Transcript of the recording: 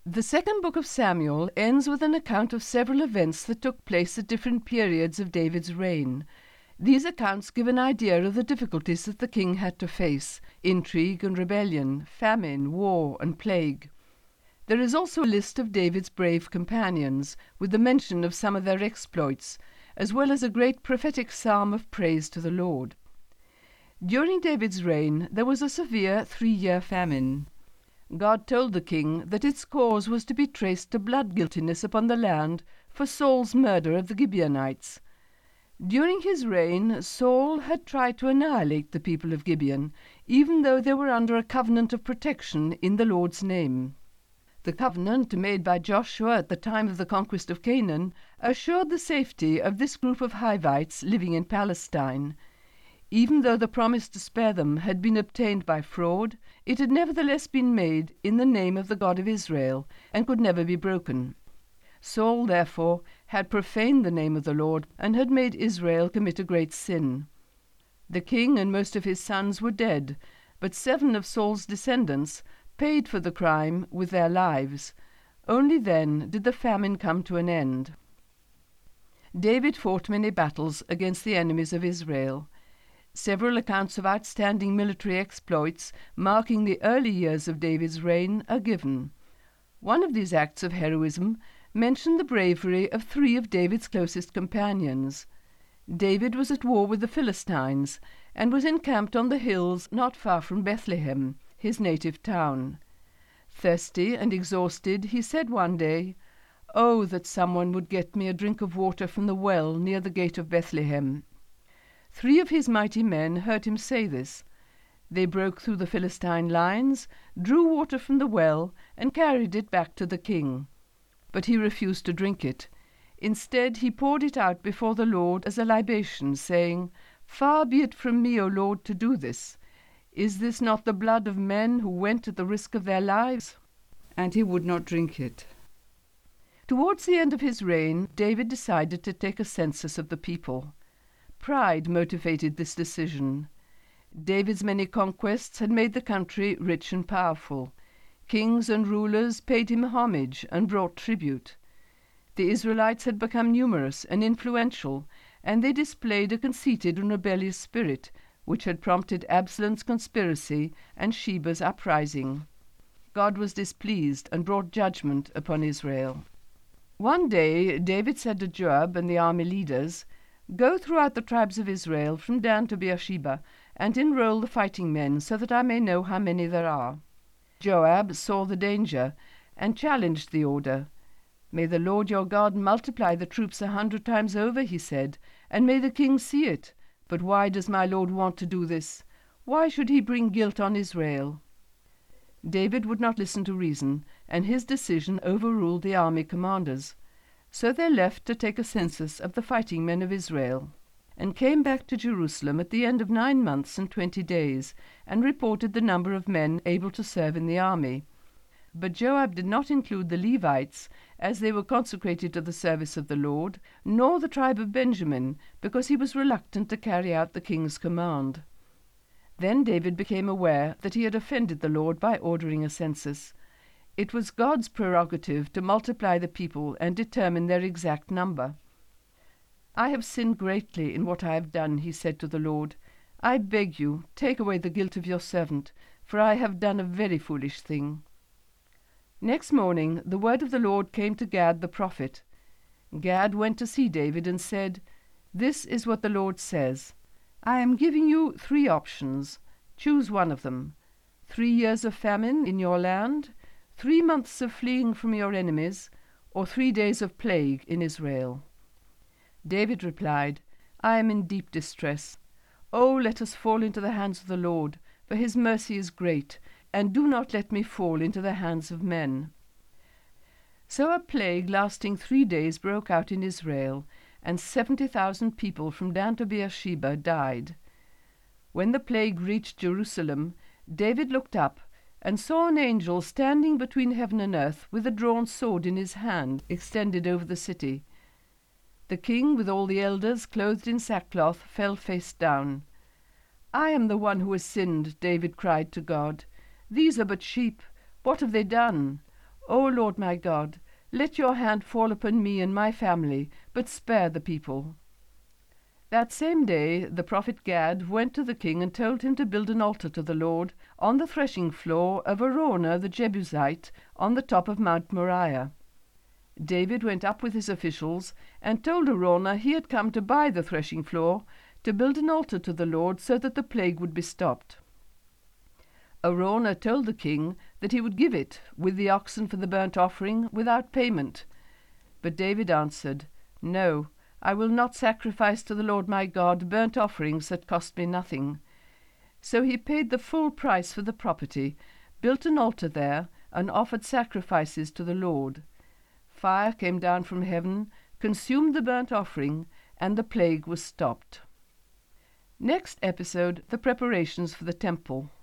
The second book of Samuel ends with an account of several events that took place at different periods of David's reign. These accounts give an idea of the difficulties that the king had to face: intrigue and rebellion, famine, war, and plague. There is also a list of David's brave companions, with the mention of some of their exploits, as well as a great prophetic psalm of praise to the Lord. During David's reign there was a severe 3-year famine. God told the king that its cause was to be traced to blood guiltiness upon the land for Saul's murder of the Gibeonites. During his reign, Saul had tried to annihilate the people of Gibeon, even though they were under a covenant of protection in the Lord's name. The covenant made by Joshua at the time of the conquest of Canaan assured the safety of this group of Hivites living in Palestine. Even though the promise to spare them had been obtained by fraud, it had nevertheless been made in the name of the God of Israel, and could never be broken. Saul, therefore, had profaned the name of the Lord, and had made Israel commit a great sin. The king and most of his sons were dead, but 7 of Saul's descendants paid for the crime with their lives. Only then did the famine come to an end. David fought many battles against the enemies of Israel. Several accounts of outstanding military exploits marking the early years of David's reign are given. One of these acts of heroism mentioned the bravery of 3 of David's closest companions. David was at war with the Philistines, and was encamped on the hills not far from Bethlehem, his native town. Thirsty and exhausted, he said one day, "Oh, that someone would get me a drink of water from the well near the gate of Bethlehem." 3 of his mighty men heard him say this. They broke through the Philistine lines, drew water from the well, and carried it back to the king. But he refused to drink it. Instead, he poured it out before the Lord as a libation, saying, "Far be it from me, O Lord, to do this. Is this not the blood of men who went at the risk of their lives?" And he would not drink it. Towards the end of his reign, David decided to take a census of the people. Pride motivated this decision. David's many conquests had made the country rich and powerful. Kings and rulers paid him homage and brought tribute. The Israelites had become numerous and influential, and they displayed a conceited and rebellious spirit, which had prompted Absalom's conspiracy and Sheba's uprising. God was displeased and brought judgment upon Israel. One day David said to Joab and the army leaders, "Go throughout the tribes of Israel, from Dan to Beersheba, and enroll the fighting men, so that I may know how many there are." Joab saw the danger, and challenged the order. "May the Lord your God multiply the troops 100 times over," he said, "and may the king see it. But why does my lord want to do this? Why should he bring guilt on Israel?" David would not listen to reason, and his decision overruled the army commanders. So they left to take a census of the fighting men of Israel, and came back to Jerusalem at the end of 9 months and 20 days, and reported the number of men able to serve in the army. But Joab did not include the Levites, as they were consecrated to the service of the Lord, nor the tribe of Benjamin, because he was reluctant to carry out the king's command. Then David became aware that he had offended the Lord by ordering a census. It was God's prerogative to multiply the people and determine their exact number. "I have sinned greatly in what I have done," he said to the Lord. "I beg you, take away the guilt of your servant, for I have done a very foolish thing." Next morning the word of the Lord came to Gad the prophet. Gad went to see David and said, "This is what the Lord says. I am giving you 3 options. Choose one of them. 3 years of famine in your land, 3 months of fleeing from your enemies, or 3 days of plague in Israel." David replied, "I am in deep distress. Oh, let us fall into the hands of the Lord, for his mercy is great, and do not let me fall into the hands of men." So a plague lasting 3 days broke out in Israel, and 70,000 people from Dan to Beersheba died. When the plague reached Jerusalem, David looked up and saw an angel standing between heaven and earth with a drawn sword in his hand extended over the city. The king, with all the elders clothed in sackcloth, fell face down. "I am the one who has sinned," David cried to God. "These are but sheep. What have they done? O Lord my God, let your hand fall upon me and my family, but spare the people. That same day the prophet Gad went to the king and told him to build an altar to the Lord on the threshing floor of Araunah the Jebusite on the top of Mount Moriah. David went up with his officials and told Araunah he had come to buy the threshing floor, to build an altar to the Lord so that the plague would be stopped. Araunah told the king that he would give it, with the oxen for the burnt offering, without payment. But David answered, No, I will not sacrifice to the Lord my God burnt offerings that cost me nothing. So he paid the full price for the property, built an altar there, and offered sacrifices to the Lord. Fire came down from heaven, consumed the burnt offering, and the plague was stopped. Next episode, the preparations for the temple.